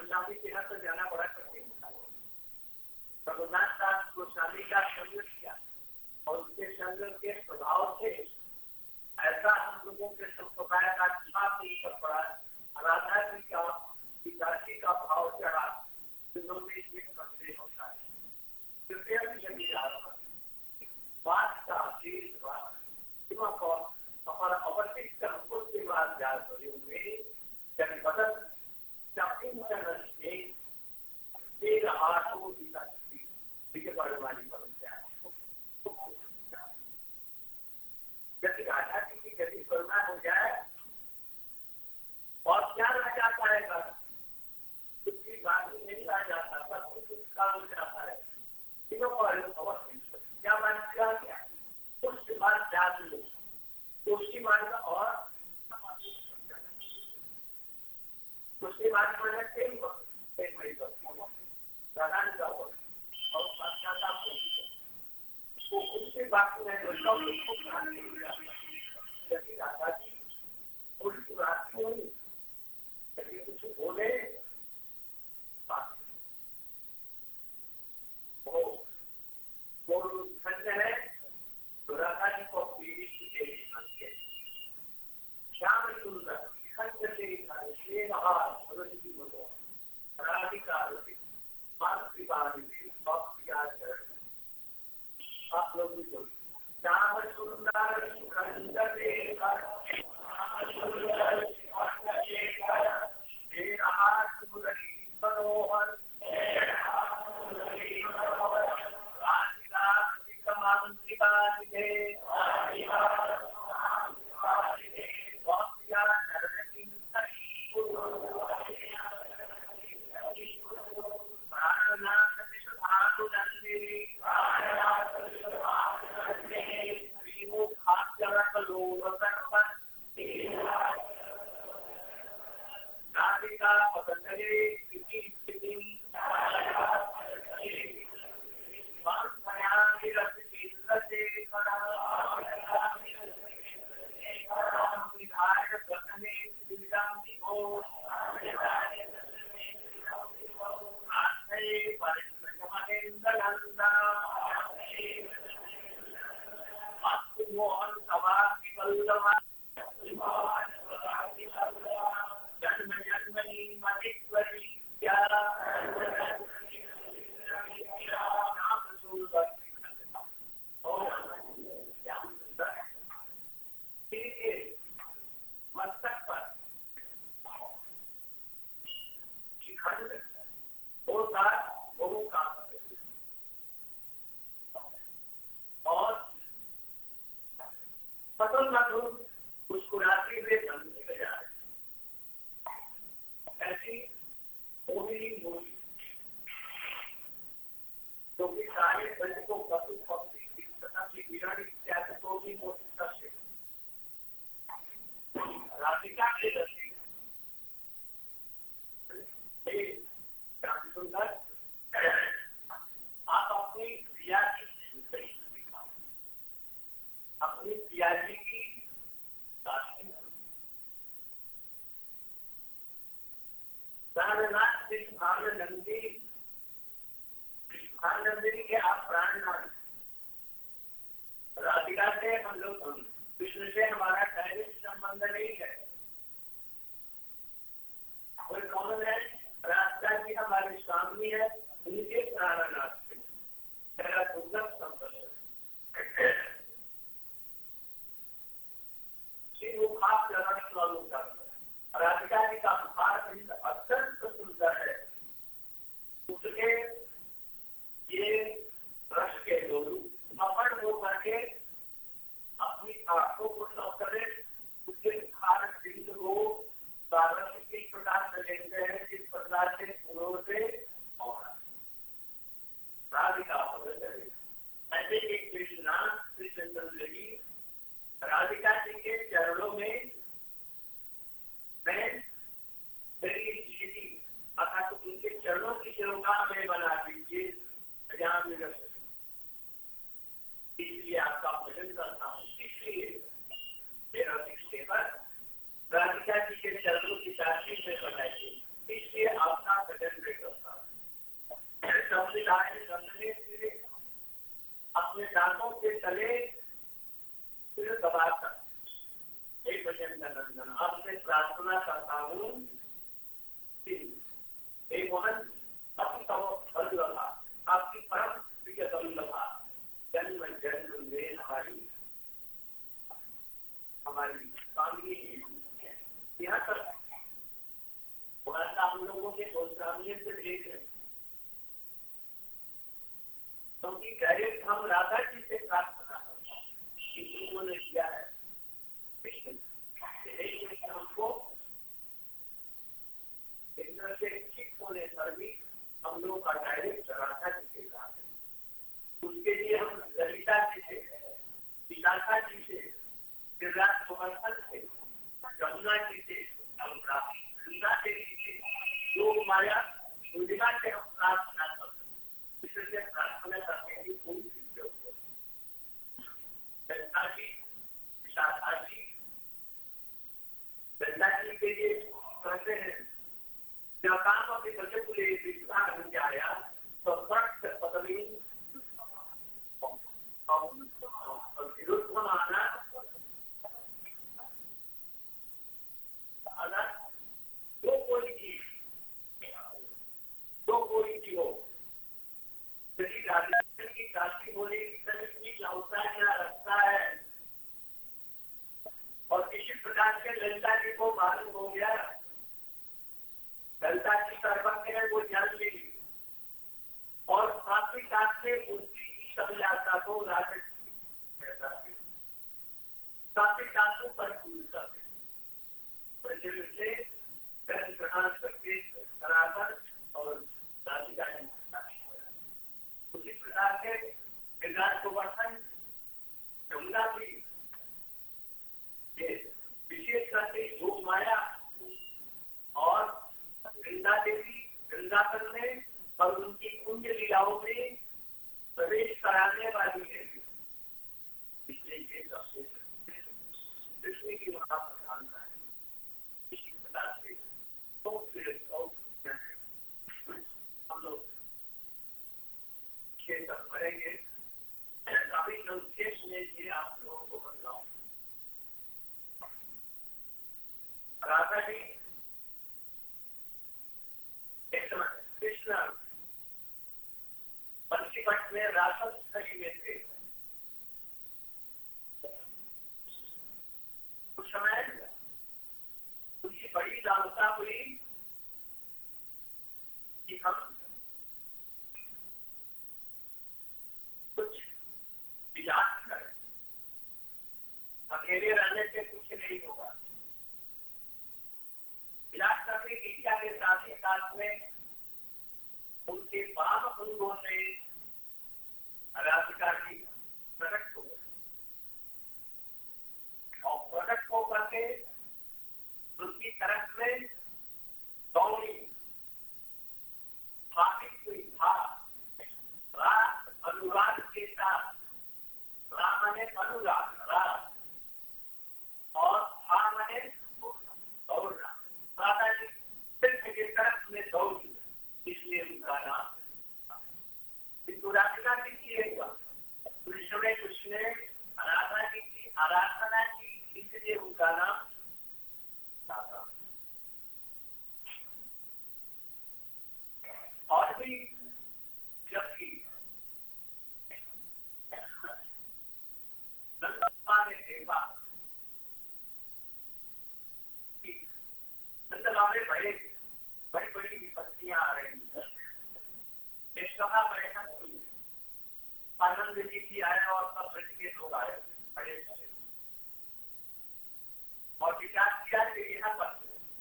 गोस्वामी के यहाँ तो जाना बड़ा कठिन था। रघुनाथ दास गोस्वामी का संग किया और उसके संग के प्रभाव से ऐसा हम लोगों के संप्रदाय का छाप ऊपर पड़ा, राधा जी का पिताजी का भाव चढ़ा, जिन्होंने ये करते होता है कृपया भी चली जा रहा बात का आशीर्वाद को हमारा अवशिष्ट उसके बाद जा रहे हुए जब बदल यदि राजा जी की यदि करुणा हो जाए और क्या रह जाता है कुछ भी बाकी नहीं रह जाता, सब कुछ उसका हो जाता है। क्या मान क्या उसके बाद जाग लो उसकी मान का और उसके बाद उसके बाद यदि राजा जी यदि कुछ बोले वो खंड है तो राजा जी को श्याम सुंदर खंड से आप लोग भी बोलो श्याम सुंदर खंड मनोहर पूर्णिमा से हम प्रार्थना करते हैं, इसलिए प्रार्थना करने की कोई जरूरत नहीं। गंगा जी, विशाखा जी, गंगा जी के लिए कहते हैं जब काम अपने बच्चे को ले विश्वास करके आया तो वक्त पदवी विरुद्ध माना अगर जो कोई चीज हो यदि राजस्थान की काशी बोली होता है या रखता है और किसी प्रकार के ललिता जी को मालूम हो गया, ललिता जी सर्वज्ञ है वो जान ली और साथ ही साथ से उनकी सभ्यता को साथ ही साथ को परिपूर्ण करते से ग्रहण करके बराबर और राधिका उसी प्रकार के गिरराज गोवर्धन यमुना भी विशेष करके योग माया और गंगा देवी वृंदावन में और उनकी कुंज लीलाओं में प्रवेश कराने वाली है, इसलिए ये सबसे कृष्ण की वहां प्रधानता है। इसी प्रकार से तो फिर हम लोग सब पढ़ेंगे, काफी संक्षेप में ये आप लोगों को बताऊं। राधा जी कृष्ण पंचीपट में रासत स्थली में थे। उस समय उनकी बड़ी लालसा हुई कि हम कुछ विलास करें, अकेले रहने से कुछ नहीं होगा। विलास करने की इच्छा के साथ ही साथ में उनके पाप अंगों से राधिका जी प्रकट हो गए और प्रकट हो करके उनकी तरफ में दौड़ी स्थापित हुई था। अनुराग के साथ राम ने अनुराग राग और हा मने दौड़ना, राधा जी कृष्ण की तरफ में दौड़ी, इसलिए उनका नाम। किंतु राधिका जी किए हुआ कृष्ण ने राधा जी की आराधना की, इसलिए उनका नाम राधा। और भी जबकि नंदलाल ने देखा कि नंदलाल में बड़ी बड़ी विपत्तियां आ रही हैं, एक सभा बैठक हुई, आनंद जी भी आए और सब ब्रज के लोग आए बड़े और विचार किया कि यहाँ पर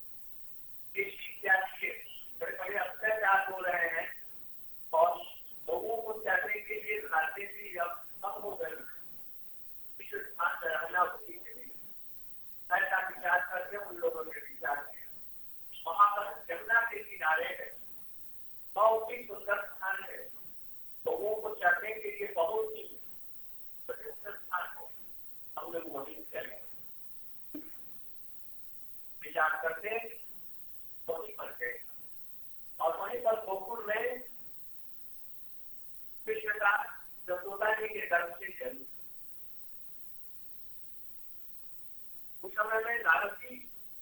बड़े बड़े अत्याचार हो रहे हैं और लोगों को चलने के लिए खाते भी अब कम हो गए, विश्व स्थान रहना उचित नहीं, ऐसा विचार करके उन लोगों ने विचार किया। वहां पर यमुना के किनारे है, बहुत ही सुंदर स्थान है, लोगों को चढ़ने के लिए बहुत ही प्रसिद्ध स्थान है, हम लोग वहीं चले। विचार करते वहीं पर गए और वहीं पर गोकुल में कृष्ण का यशोदा जी के गर्भ से जन्म। उस समय में नारद जी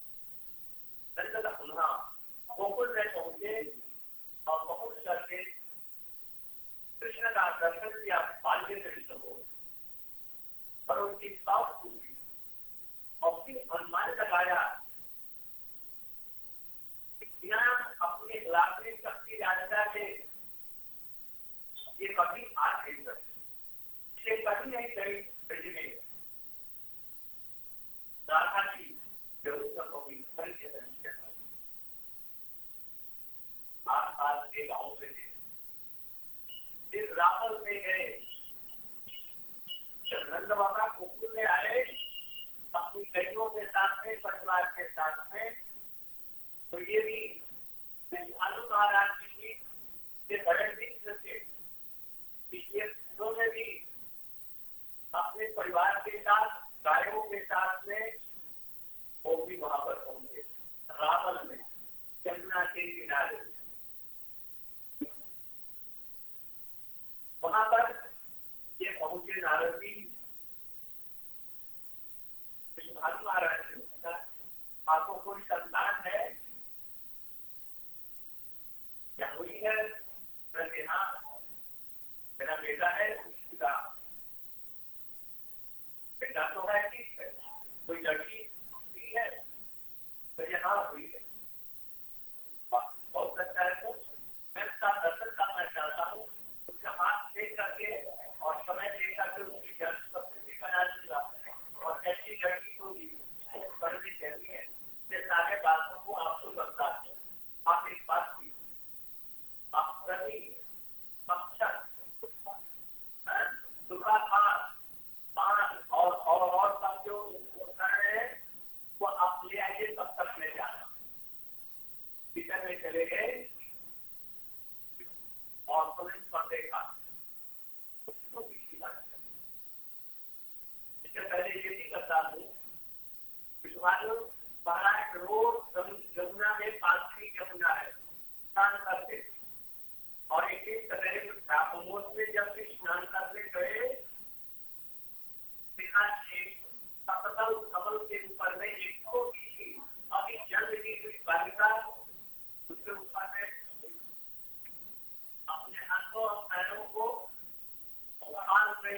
गोकुल में पहुंचे और पहुंच करके कृष्ण का दर्शन किया, बाल्य दृश्य हो और उनकी साफ हुई और फिर अनुमान लगाया अपने लाभरी शक्ति राजा से ये कभी आ नहीं सकते, कभी नहीं कहीं भेजने राधा जी जरूर होगी आस के गांव से फिर रावल में गए। जब नंद बाबा गोकुल में आए अपनी बहनों के साथ में, परिवार के साथ में, तो ये भी आलू महाराज जी की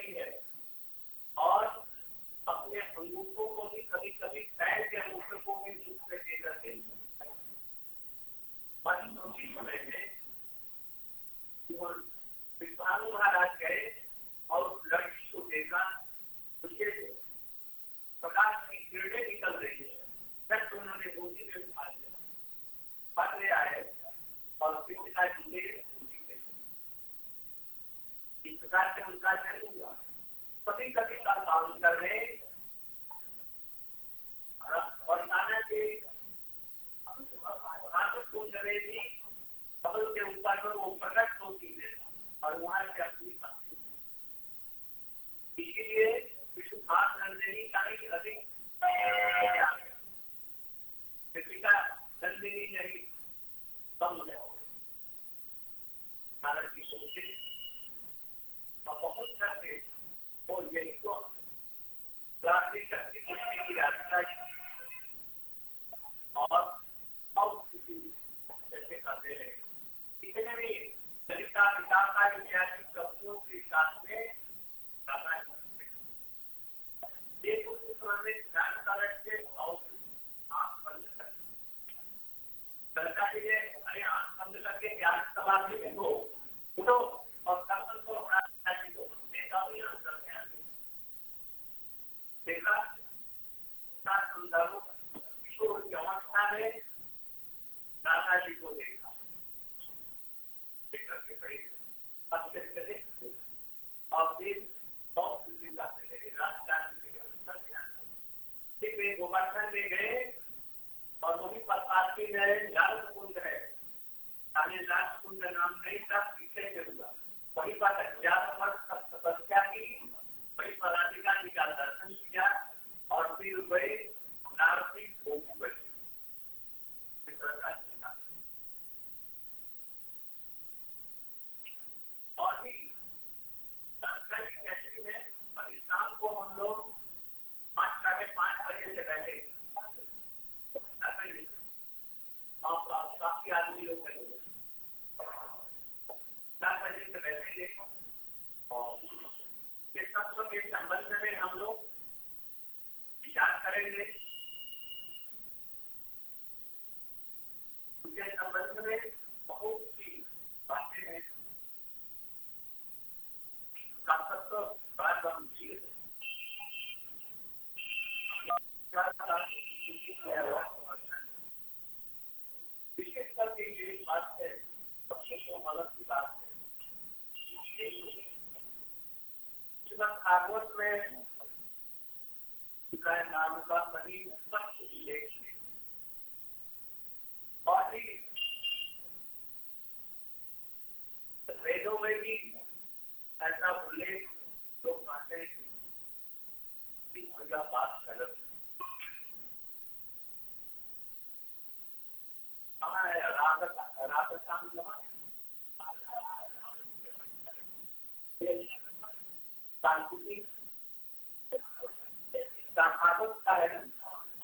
रही है और अपने अंगूठों को भी कभी कभी पैर के अंगूठे को भी मुख पे दे करके उसी समय में विश्वानु महाराज गए और उस लड़की को देखा, उसके प्रकाश की किरणें निकल रही है, तब उन्होंने गोदी में उठा लिया, पढ़ ले आए और पिता जी ने इस प्रकार से उनका जन्म हुआ। कभी कभी का काम करने और नाना के भी कमल के ऊपर पर वो प्रकट होती है और वहां से अपनी पत्नी, इसीलिए विश्वनाथ नंदिनी का ही अधिक नंदिनी नहीं कम है भारत की सोचे और बहुत करके और यही तो राष्ट्रीय शक्ति पुष्टि की यात्रा और जैसे करते रहे। इतने भी ललिता पिता का ऐतिहासिक कवियों के साथ में ये कुछ में ध्यान करके और आंख बंद करता है, अरे आंख बंद करके ज्ञान सवाल भी देखो उठो और कर्तन को उठाना सीखो, देखा भी आंसर में देखा संदर्भ किशोर की अवस्था में दादाजी को देखा करके खड़े और फिर बहुत खुशी जाते लगे राजस्थान में गोवर्धन में गए और वहीं पर काशी में लाल कुंड है, लाल कुंड नाम नहीं था, पीछे से हुआ वहीं पर 11 वर्ष तक तपस्या की, वहीं पर राधिका जी का दर्शन किया और फिर गए नारसी भोग बने। और भी जानकारी कैसी है, अभी शाम को हम लोग 5 साढ़े 5 बजे से बैठे और काफी आदमी लोग बैठे 4 बजे से बैठेंगे और ये तत्व के संबंध में हम लोग विचार करेंगे। उसके संबंध में बहुत सी बातें हैं, का तत्व बड़ा गंभीर विशेष करके ये बात है, सबसे तो अलग की बात है। भागवत में नाम का सही स्पष्ट उल्लेख है और वेदों में भी ऐसा उल्लेख लोग कहते हैं कि पूजा पाठ गलत भागवत का है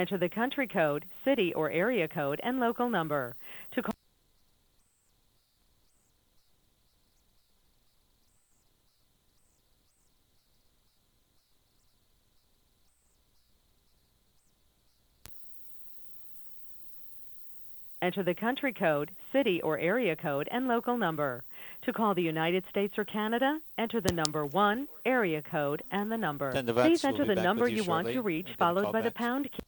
Enter the country code, city or area code, and local number. To call Enter the country code, city or area code, and local number. To call the United States or Canada, enter the number 1, area code, and the number. Then the Please Vats will enter be the back number with you you want shortly. to reach, We'll get a followed call by the back. pound key.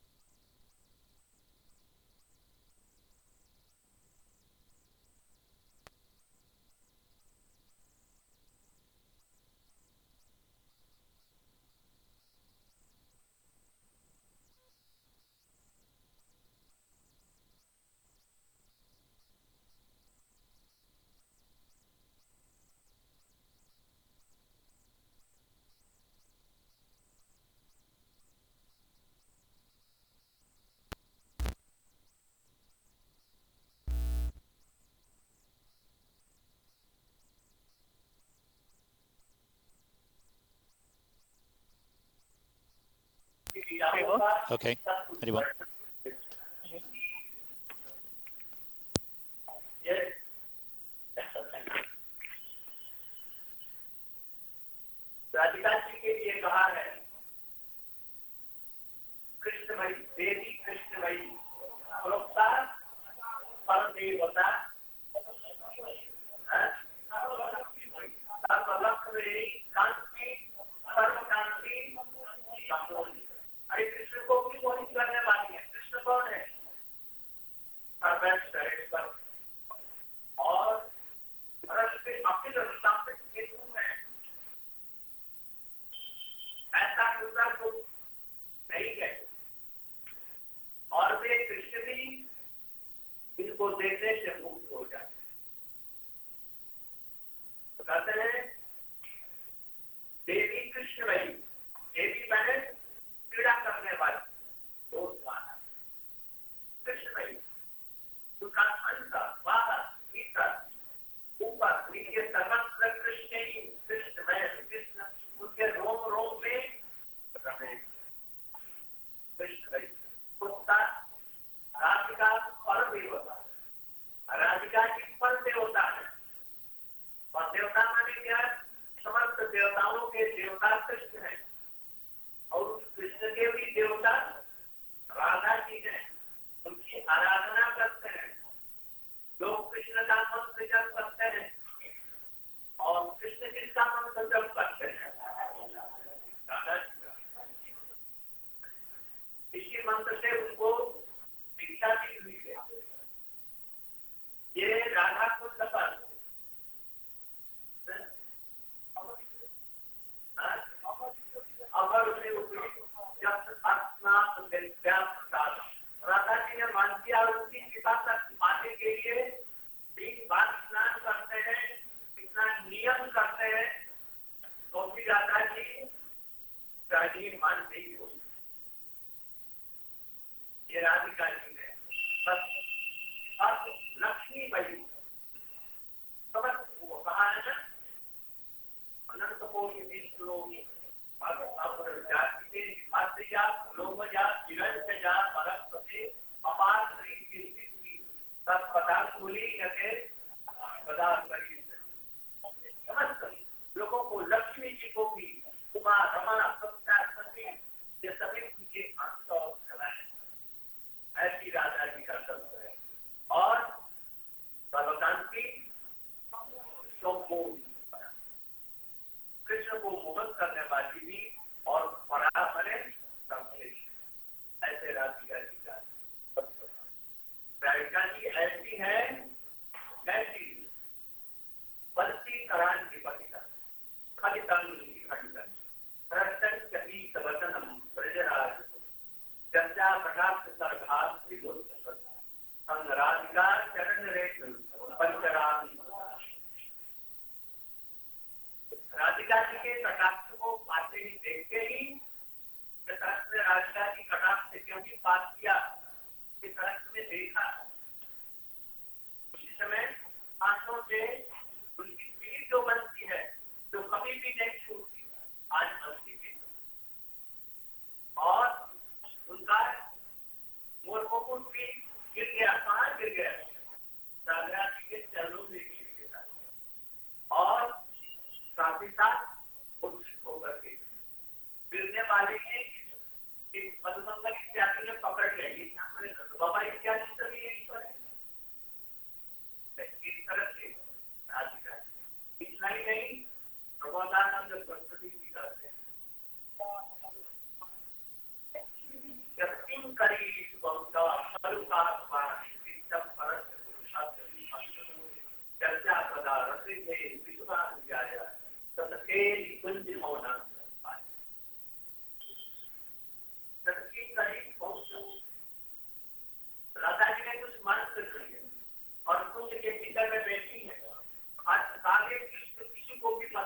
Okay. Anyone? Radhika ji के लिए कहा है कृष्णमयी देवी कृष्णमयी प्रोक्ता पर देवता सर्वलक्ष्मी कांति सर्व कांति अरे कृष्ण को भी मोहित करने वाली है। कृष्ण कौन है? परमेश्वर और अखिल स्थापित हेतु में ऐसा दूसरा कुछ नहीं है। और वे कृष्ण भी इनको देखने से मुक्त हो जाते। तो कहते हैं देवी कृष्णमयी, देवी मैंने पीड़ा करने वाली, दोष माना। कृष्णमयी उसका अंत बाहर भीतर ऊपर नीचे सर्वत्र कृष्ण ही कृष्णमय, कृष्ण उनके रोम रोम में रमे। कृष्णमयी उसका राधिका पर देवता, राधिका की पर देवता है। और देवता माने क्या? समस्त देवताओं के देवता कृष्ण है और उस कृष्ण के भी देवता राधा जी हैं। उनकी आराधना करते हैं। लोग कृष्ण का मंत्र जप करते हैं और कृष्ण किसका मंत्र जप करते हैं? राधा जी का। इसी मंत्र से उनको दीक्षा दी हुई है। ये राधा को सफल अगर उसे जब राधा जी ने मान किया और उनकी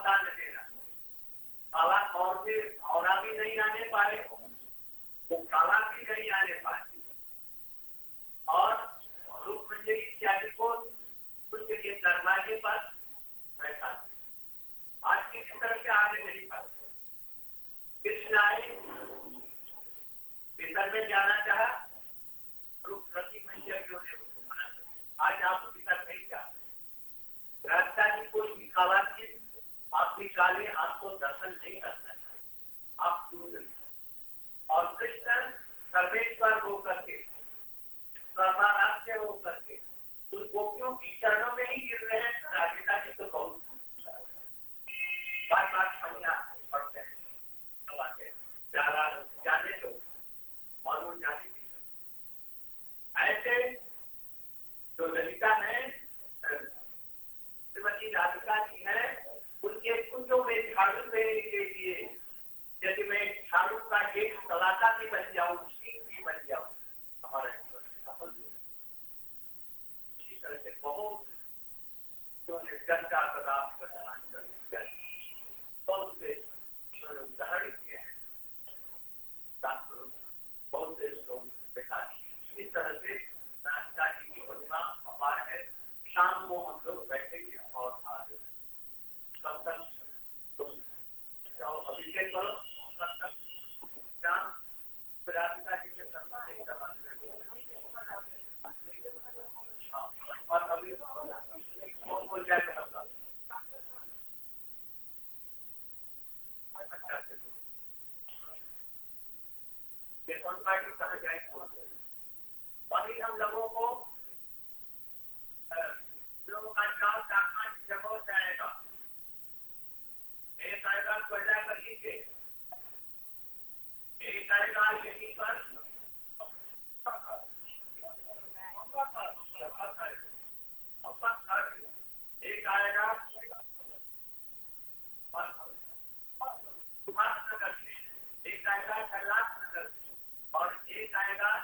मौका न देना। काला और भी नहीं आने पाए, वो काला भी नहीं आने पाए, और रूप मंजरी इत्यादि को उनके दरवाजे पर बैठा। आज किसी तरह से आगे नहीं पाते। कृष्ण आए, भीतर में जाना चाहा, रूप प्रति मंजर जो है उसको मना कर। आज आप भीतर नहीं जाते। रास्ता की कोई भी काला चीज आप निकाले, आपको दर्शन नहीं करना है, आप दूर। और कृष्ण सर्वेश्वर हो करके, सर्वाराध्य हो करके उन गोपियों की चरणों में ही गिर रहे हैं। राधिका जी तो बहुत बार बार क्षमा पढ़ते हैं, जाने दो, और वो जाने दी। ऐसे जो ललिता है, श्रीमती राधिका जी है, उनके कुंजों में झाड़ू देने के लिए यदि मैं झाड़ू का एक सलाका भी बन जाऊं, सीख भी बन जाऊं, हमारे जीवन में सफल हो। इसी तरह से बहुत जो जनता प्रदान कर बहुत से उदाहरण किए हैं, बहुत से लोग देखा। इस तरह से राधिका जी की महिमा अपार है। शाम को हम लोग बैठेंगे और आगे तब तक अभिषेक करो, तब तक शाम राधिका जी के करना है। और अभी बोल जाए कहा जाए, वही हम लोगों को लोगों का चाल काटना जब हो जाएगा। एक आएगा कोयला कहीं से, एक आएगा यहीं पर, एक आएगा सुभाष नगर से, एक आएगा कैलाश नगर से, और एक आएगा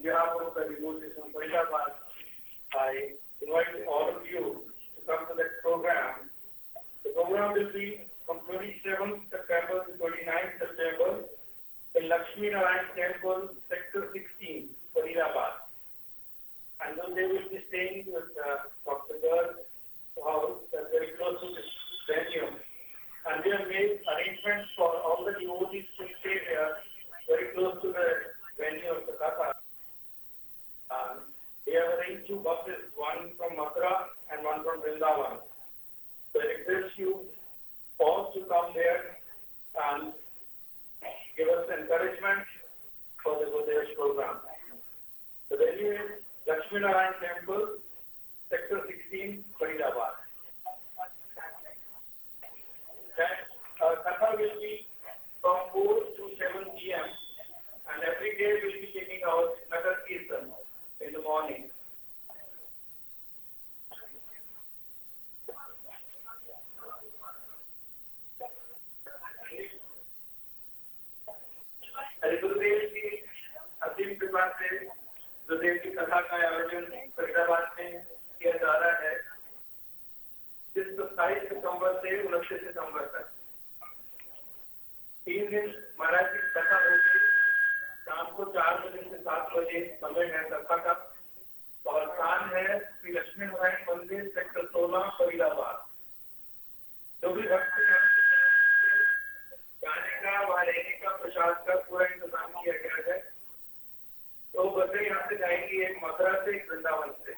behalf of the devotees from Faridabad, I invite all of you to come to that program. The program will be from 27th September to 29th September in Lakshmi Narayan Temple, Sector 16, Faridabad. And then they will be staying with Dr. Garg's house that's very close to this venue. And we have made arrangements for all the devotees to stay there, very close to the venue of the Katha. We have arranged 2 buses, one from Mathura and one from Vrindavan. So I request you all to come there and give us encouragement for the Gujarat program. The venue is Lakshmi Narayan Temple, Sector 16, Faridabad. Katha will be from 4 to 7 p.m. and every day we'll be taking out Nagar Kirtan in the morning. गुरुदेव की असीम कृपा से गुरुदेव की कथा का आयोजन फरीदाबाद में किया जा रहा है, जिस 27 सितंबर से 29 सितंबर तक 3 दिन महाराज की कथा होगी। शाम को 4 बजे से 7 बजे समय है कथा का, और स्थान है श्री लक्ष्मी नारायण मंदिर, सेक्टर 16, फरीदाबाद। जो भी भक्त गाने का व रहने का प्रसाद का पूरा इंतजाम किया गया है। तो बसें यहाँ से जाएंगी, एक मथुरा से, एक वृंदावन से।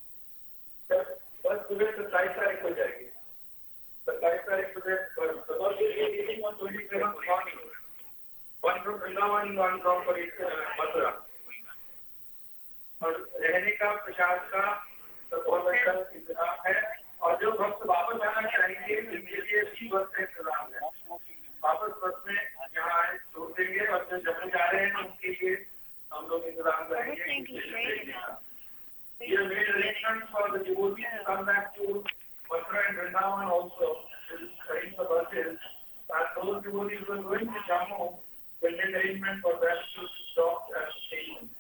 बस सुबह 27 तारीख को जाएगी। 27 तारीख को one from Vrindavan, one from Mathura. और रहने का प्रसाद का तो बहुत अच्छा इंतजाम है। और जो भक्त वापस आना चाहेंगे उनके लिए भी बस का इंतजाम है। वापस बस में यहाँ आए छोड़ देंगे, और जो जम्मू जा रहे हैं उनके लिए हम लोग इंतजाम करेंगे। ये made arrangements for the devotees to come back to Mathura and Vrindavan also. Arrange the buses. And those devotees who are going to Jammu will make arrangement for them to stop at the station.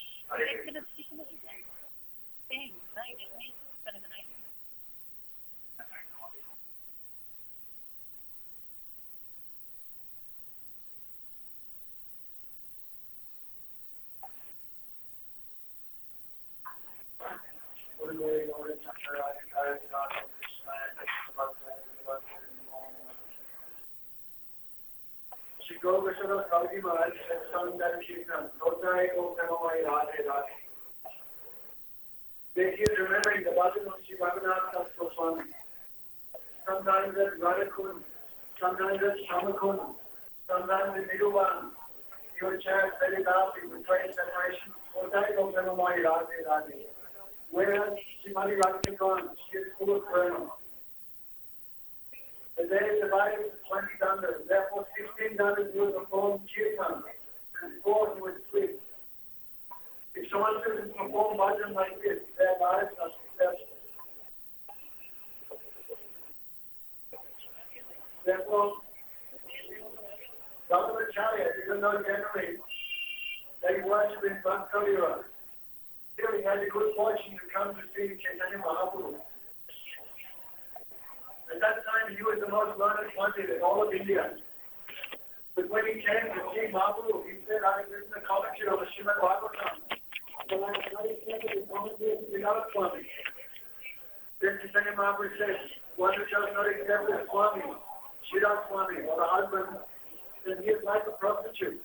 Shri Gopeshwara Prabhuji Maharaj has sung that Kirtan, Notare Go Pramamai Radhe Radhe. They keep remembering the bhajan of Shri Bhagavath Das Goswami. Sometimes at Radhakund, sometimes at Shamakund, sometimes at Niruvan. He would chant very loudly with praise and adoration, Notare Go Pramamai Radhe Radhe. Whereas Srimati Radhika gone, she is full of prema. The day is divided into 20 dandas, therefore 16 dandas will perform kirtan, and 4 would sleep. If someone doesn't perform bhajan like this, their lives are successful. Therefore, Vallabhacharya, even though generally they worship in Bhaktavira, still he had a good fortune to come to see Chaitanya Mahaprabhu. At that time, he was the most learned Pandit in all of India. But when he came to see Mahaprabhu, he said, I have written a commentary on the Srimad Bhagavatam. So I have studied the commentary of Sridhar Swami. Then Chaitanya Mahaprabhu says, one who does not accept the Swami, Sridhar Swami, or the husband, then he is like a prostitute.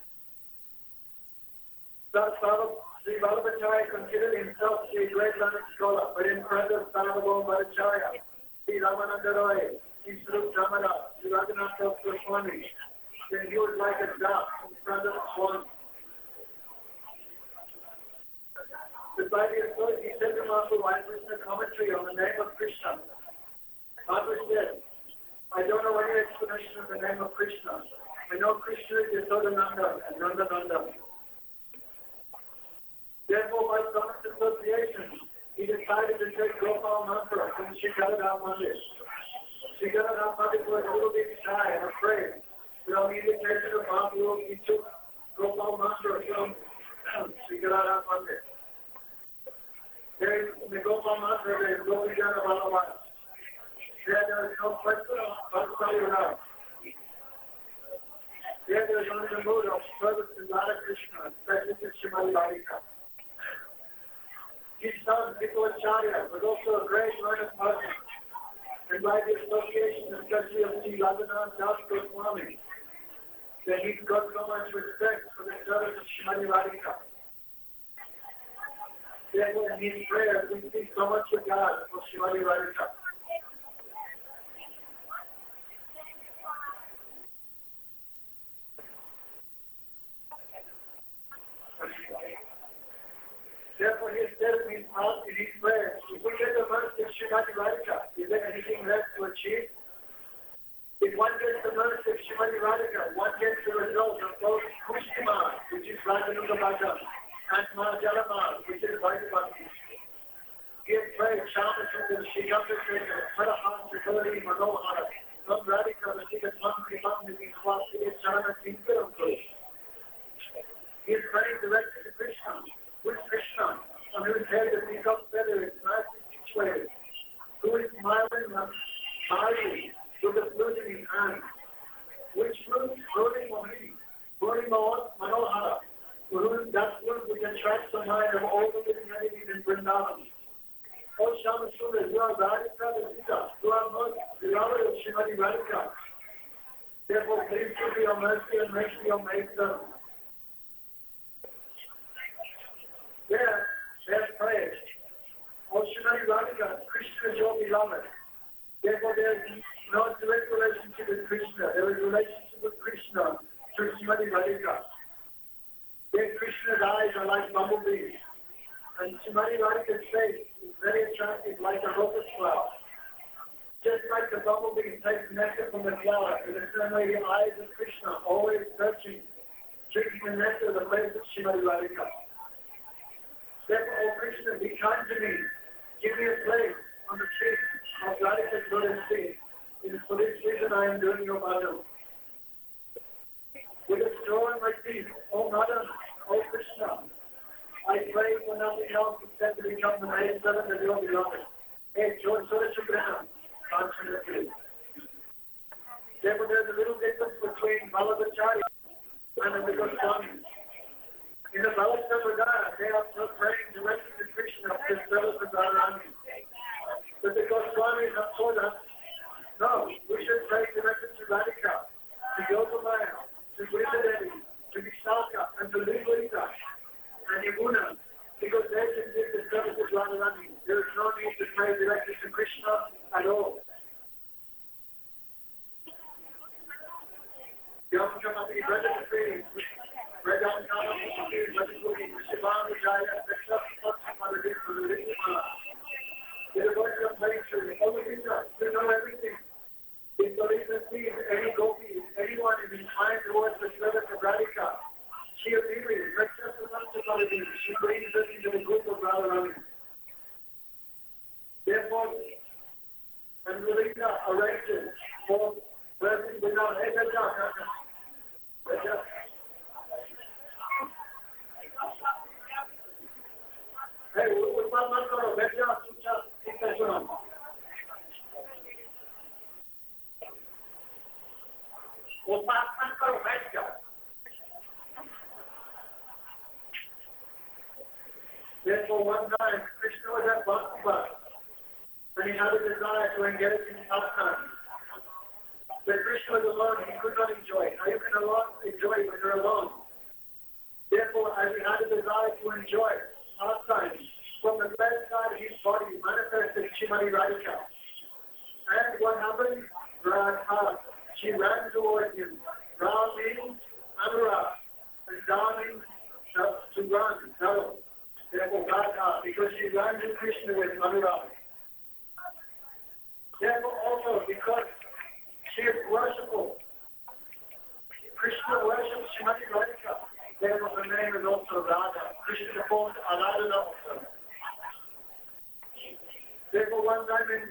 Thus, Sri Vallabhacharya considered himself to be a great learned scholar, but in front of Sarvabhauma Bhattacharya, Sri Ramananda Roy, Sri Swarup Damodar, Sri Raghunath Das Goswami, then he was like a dove in front of a swan. But by the authority, he said to Mahaprabhu, I have written a commentary on the name of Krishna. Mahaprabhu said, I don't know any explanation of the name of Krishna. I know Krishna is Yashodananda and Nandananda. Therefore, by common association, he decided to take Gopal Mantra from Shikaradhar Mandir. Shikaradhar Mandir was a little bit shy and afraid. But on the invitation of Mahaprabhu, he took Gopal Mantra from Sigarara Pandit. There is Gopal Master, there is Gopijana Balavan. There is no question of Bhakti. There is only the mood of service to Radha Krishna, especially to Srimati Radhika. His son, Nikolacharya, was also a great learned person, and by the association, especially of Sri Radhanath Das Goswami, that he got so much respect for the service of Srimati Radhika. Therefore, in his prayers, we see so much regard for Srimati Radhika. Therefore, he said in his prayers, if we get the mercy of Srimati Radhika, is there anything left to achieve? If one gets the mercy of Srimati Radhika, one gets the result of both Kushtima, which is Raganuga Bhajan, and Mahajalama, which is Vaidabhakti. He has prayed Shama Sundar, Shikanta Sundar, Parahan, Tripuri, Manohara, Nam Radhika, Vasikat Man, Kripan, Nidhi, Swasti, Charana, Tinkaram, he is praying directly to Krishna. With Krishna, on whose head the peacock feather is nicely situated, who is smiling and smiling with the flute in his hand. Which flute? Flowing Mohini, flowing Manohara, whose that flute which attracts the mind of all the living entities in Vrindavan. O Shama Sundar, you are Radhika the Sita, you are most beloved of Srimati Radhika. Therefore, please give me your mercy and make me your maidservant. There's prayer. O Srimati Radhika, Krishna is your beloved. Therefore, there is no direct relationship with Krishna. There is relationship with Krishna through Srimati Radhika. There, Krishna's eyes are like bumblebees. And Srimati Radhika's face is very attractive, like a lotus flower. Just like the bumblebee takes nectar from the flower, in the same way the eyes of Krishna always searching, drinking the nectar of the face of Srimati Radhika. Therefore, O Krishna, be kind to me. Give me a place on the feet of Radhika's lotus feet. It is for this reason I am doing your bhajan. With a story like this, O Madan, O Krishna, I pray for nothing else except to become the maidservant of your beloved. Hey, George Sodachukrana, constantly. Therefore, there is a little difference between Vallabhacharya and the Goswami. In the Bhalavacharya, they are praying directly to Krishna for the service of Radharani. But the Goswamis have told us, no, we should pray directly to Radhika, to Yogamaya, to Vridadevi, to Vishaka, and to Lilita, and Yamuna, because they can give the service of Radharani. There is no need to pray directly to Krishna at all. Yamakamapi, Radharani, Vedanta, Shivan, Jaya, etc. They're going to play through. Oh, you know everything. If the reason sees any gopi, anyone is inclined towards the service of Radhika, she immediately, she brings us into the group of Radharani. Therefore, when Lilita arranges for blessing without hey, उत्पाद मत करो, बैठ जाओ, चुपचाप, ठीक है, सुनो. उत्पाद मत करो, बैठ जाओ. Therefore, one time, Krishna was at Bhaktivar, and he had a desire to engage in pastime. When Krishna was alone, he could not enjoy it. How you can enjoy it when you're alone? Therefore, as he had a desire to enjoy it, pastime, from the left side of his body manifested Srimati Radhika. And what happened? Radha, she ran towards him. Ra means Anurag, and Da means to run, no. Therefore, Radha, because she ran to Krishna with Anurag. Therefore, also, because she is worshipful, Krishna worships Srimati Radhika. Therefore, her name is also Radha. Krishna called Aradhana also. Therefore, one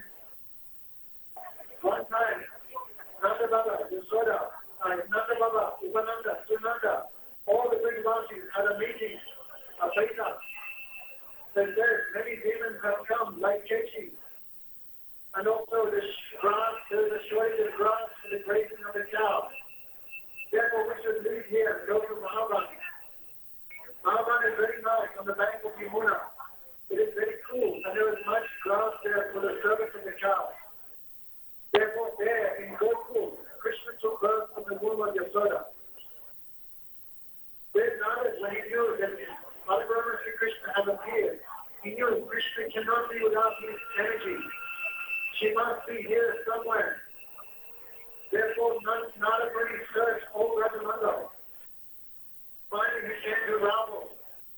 time, Nanda Baba, Yasoda, Nanda Baba, Upananda, Sunanda, all the big Vasis had a meeting Apaita. That there's many demons have come, like Kechi. And also the grass, there's a shortage of grass for the grazing of the cow. Therefore, we should leave here and go to Maharan. Maharan is very nice on the bank of Yamuna. It is very cool, and there is much grass there for the service of the cow. Therefore, there in Gokul, Krishna took birth from the womb of Yasoda. There's knowledge when he knew that Balaram Sri Krishna has appeared. He knew Krishna cannot be without his energy. She must be here somewhere. Therefore, Narada Muni searched all Rajamangal. Finally, he came to Raval.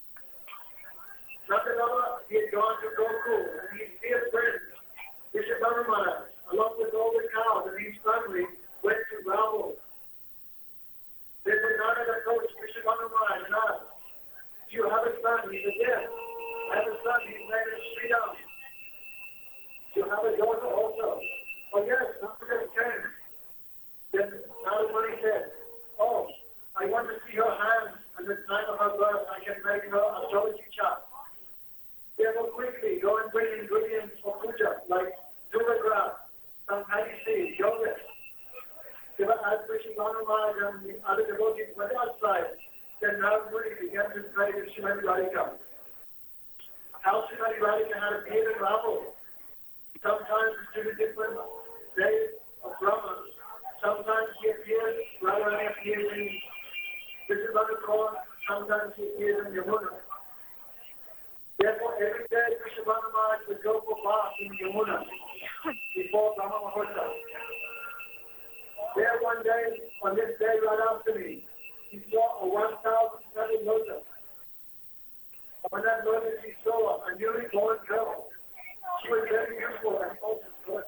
Nandalava, he had gone to Gokul, and his dear friend, Vishwabhanu Maharaj, along with all the cows and his family, went to Raval. Therefore, Narada approached Vishwabhanu Maharaj and asked, "Do you have a son?" He said, "Yes, I have a son. His name is Sridham. Do you have a daughter also?" "Oh, yes, Narada came." Then Narada Muni said, "Oh, I want to see her hands, and the time of her birth, I can make her astrology chart. Therefore, quickly go and bring ingredients for puja, like tuber grass, some paddy seed, yogurt." As Vishwabhanu Maharaj and the other devotees went outside, then Narada Muni began to pray to Srimati Radhika. How Srimati Radhika had appeared in Raval. Sometimes to the different days of Brahma. Sometimes he appeared, Radharani appeared in Vishwabhanu Court, sometimes he appeared in Yamuna. Therefore, every day Vishwabhanu Maharaj would go for bath in Yamuna before Brahma Muhurta. There one day, on this day right after me, he saw a 1,000-headed lotus. On that lotus he saw a newly born girl. She was very beautiful and effulgent.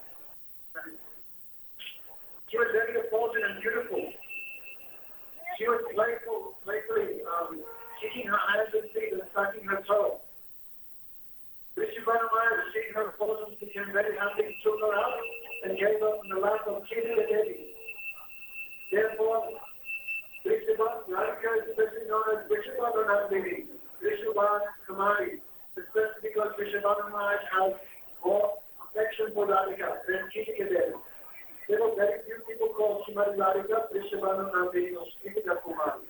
She was very effulgent and beautiful. She was playfully kicking her hands and feet and sucking her toe. Vishwabhanu Maharaj, seeing her effulgence, became very happy, took her out and gave her in the lap of Kiri Devi. Therefore, Radhika is especially known as Vishwabhanu Devi, Vishwabhanu Kumari, especially because Vishwabhanu Maharaj has more affection for Radhika than Kiri Devi. There were very few people called Srimati Radhika, Vishwabhanu Devi, or Kiri Kumari.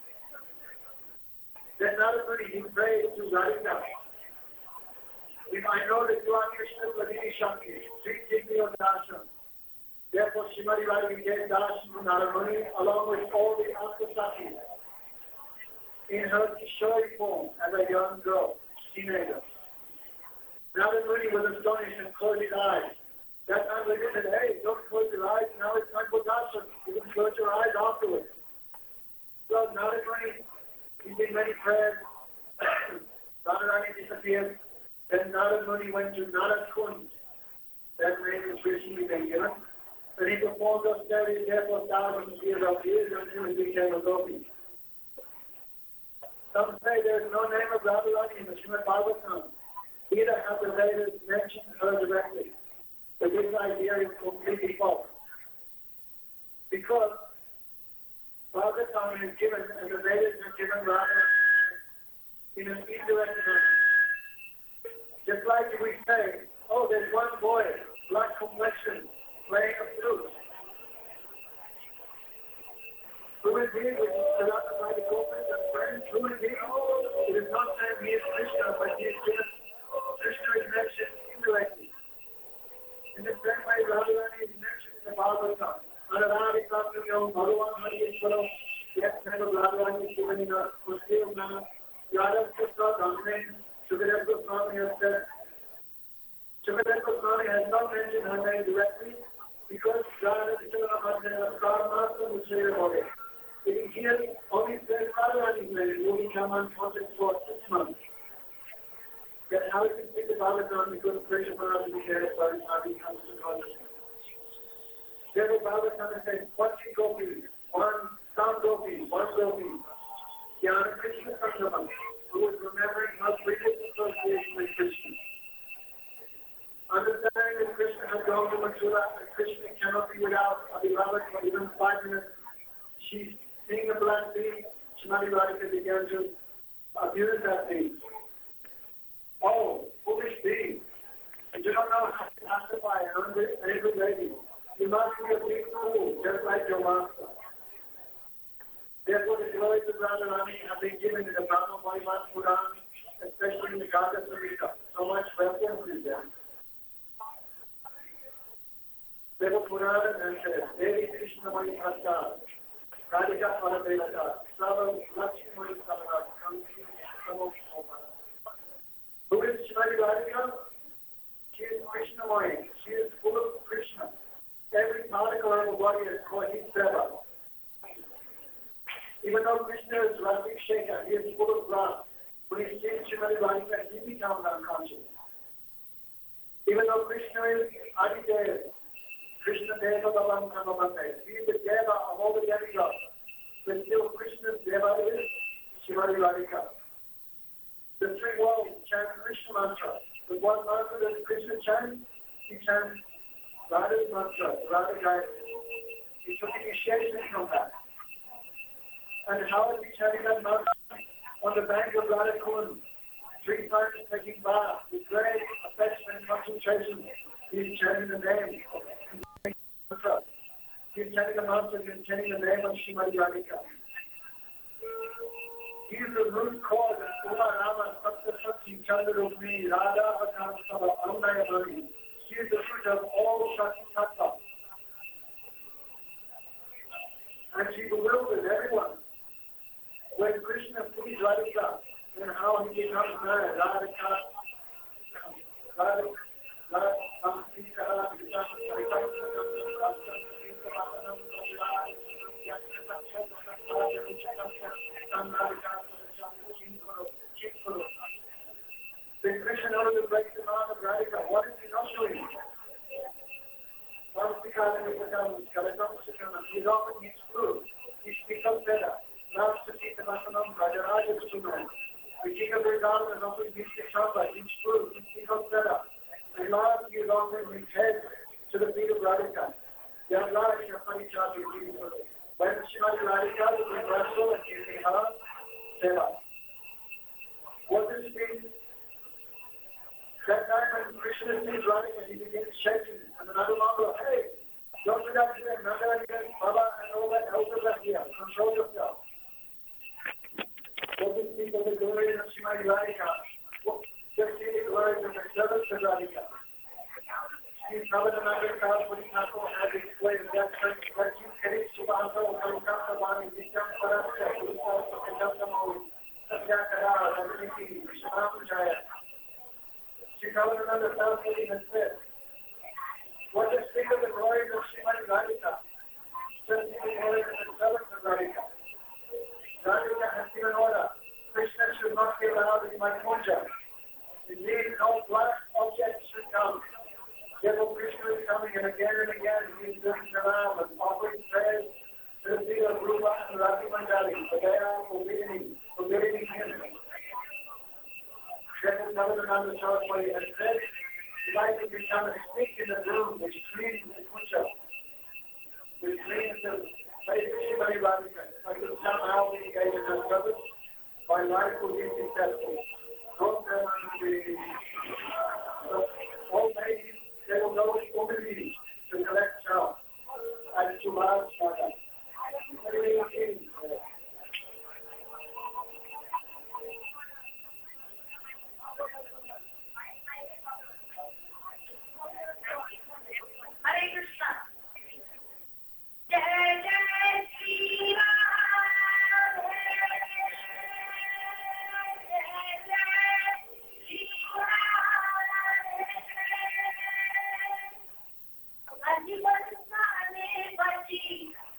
Then Narada Muni, he prayed to Radhika. If I know that you are Krishna's Ladini Shakti, please give me your darshan. Therefore, Srimati Radhika gave darshan to Narada Muni along with all the Astasakis in her Kishori form as a young girl, teenager. Narada Muni was astonished and closed his eyes. That time they said, "Hey, don't close your eyes, now it's time for darshan. You can close your eyes afterwards." So Narada Muni, he did many prayers. Radharani disappeared. Then Narada Muni went to Narad Kund. That name is recently been given. And he performed austerities there for thousands of years until he became a gopi. Some say there is no name of Radharani in the Srimad Bhagavatam. Neither have the Vedas mentioned her directly. But this idea is completely false. Because Bhagavatam is given and the Vedas are given Radharani in an indirect manner. Just like if we say, "Oh, there's one boy, black complexion, playing a flute." Who is he? Which is surrounded by the girlfriends and friends. Who is he? It is not saying he is Krishna, but he is given. Krishna is mentioned indirectly. In the same way, Radharani is mentioned in the Bhagavatam. Radharani Kamyam Bhagavan Hariyeshwaram. Yet name of Radharani is given in a positive manner. Yadav Putra Dhammin. Sukadeva Goswami has said, Sukadeva Goswami has not mentioned her name directly because God has given her name as Karmasa Muchayavare. If he here only says Radharani's name, it will become unconscious for 6 months. Yet how you can speak about it because Krishna Maharaj is here, but how he comes to consciousness. Therefore, Bhagavatam says, "Pati Gopi, one Sam Gopi, one Gopi, Jnana Krishna Sangama," who is remembering her previous association with Krishna. Understanding that Krishna has gone to Mathura and Krishna cannot be without a beloved for even 5 minutes, she's seeing a black bee. Srimati Radhika began to abuse that thing. Oh, foolish thing. You don't know how to classify every lady. You must be a big fool, just like your master. Therefore, the glories of Radharani have been given in the Brahma Vaiman Puran, especially in the Gata Samhita. So much reference is there. Therefore, Purana then says, Devi Krishna Mani Bhakta, Radhika Paradevata, Sava Lakshmi Mani Sabha, Kamsi Samo Soma. Who is Shrimati Radhika? She is Krishna Mani. She is full of Krishna. Every particle of her body is called his seva. Even though Krishna is Ratik Shekhar, he is full of wrath. When he sees Shrimati Radhika, he becomes unconscious. Even though Krishna is Adidev, Krishna Deva Bhavan Kamavante, he is the Deva of all the demigods. But still Krishna's Deva is Shrimati Radhika. The three worlds chant Krishna mantra. With what mantra does Krishna chant? He chants Radha's mantra, Radha Gayatri. He took initiation from that. And how is he chanting that mantra? On the bank of Radha Kund, 3 times taking bath with great affection and concentration. He's chanting the name of mantra. He's chanting the mantra, he's chanting the name of Shrimati Radhika. He is the root cause of Sula Rama Saptasati Chandarupni Radha Akansava Annaya Mani. She is the root of all Shakti Tattva. And she bewilders everyone. When Krishna sees Radhika and how he becomes mad, Radhika, then Krishna knows to break the mouth of Radhika. What is he not doing? He's offering his fruit. He speaks of better. Now, Sita Vasanam, Rajaraja Suman. The king of Vrindavan is offering his Shamba, his fruit, his speaks of better. And last, he is offering his head to the feet of Radhika. When Shrimati Radhika is in Rashtra and giving her seva. What does it mean? That time when Krishna sees Radhika, he begins shaking. And another member, hey, don't do that today. Nanda again, Baba, and all that elders are here. Control yourself. What does it mean of the glory of Shrimati Radhika? Just see the glory of the servants of Radhika. She's covered another card for the Thakur as explained that you carry Subhasa or Kalukasa Vani, Vidyam Parasya, Kulukasa, Kadamtamoli, Satyakara, Raviniti, Shamapuchaya. She covered another card for the said, what does speak of the glory of Shrimati Radhika? Just see the glory of the servants of Radhika. Radhika has given order. Krishna should not be allowed in my puja. Indeed, no black objects should come. Therefore, Krishna is coming and again he is doing salam and offering prayers to the feet of Rupa and Rati Mandali, but they are forbidding him. Therefore, Navananda Saraswati has said, he likes to become a stick in the room which cleans the puja, which cleans the face of Shrimati Radhika. I could somehow be engaged in her service. My life will be successful. Don't tell me all ladies, they will go overseas to collect child and to large mother. What do you mean? Hare Krishna. Jai Jai Shri Ram. Jai Jai Shri Ram. Aji Barsane Baji.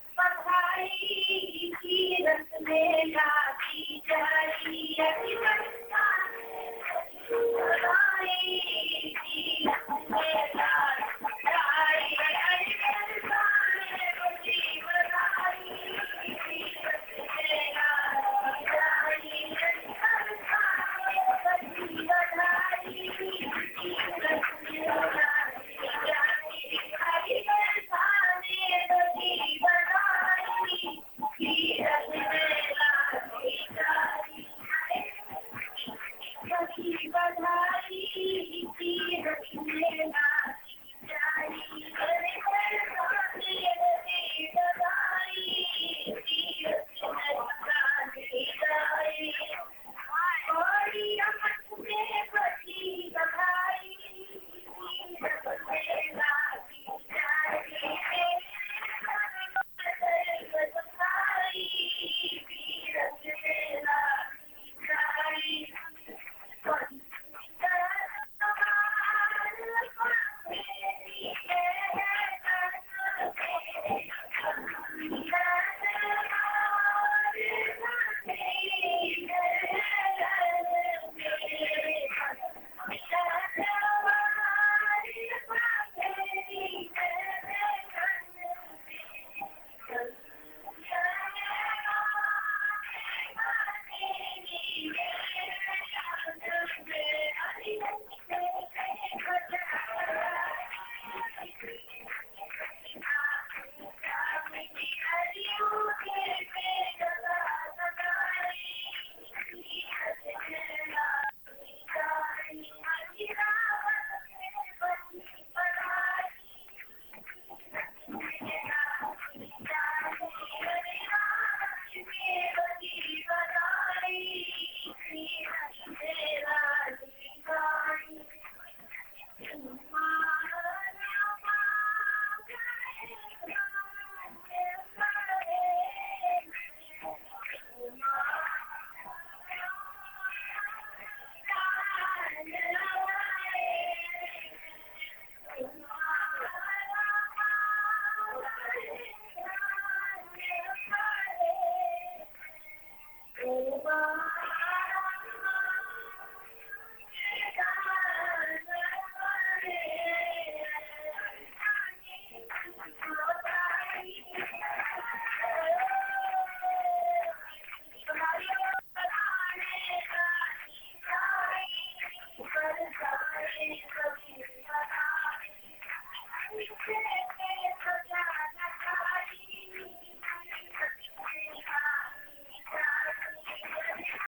Hare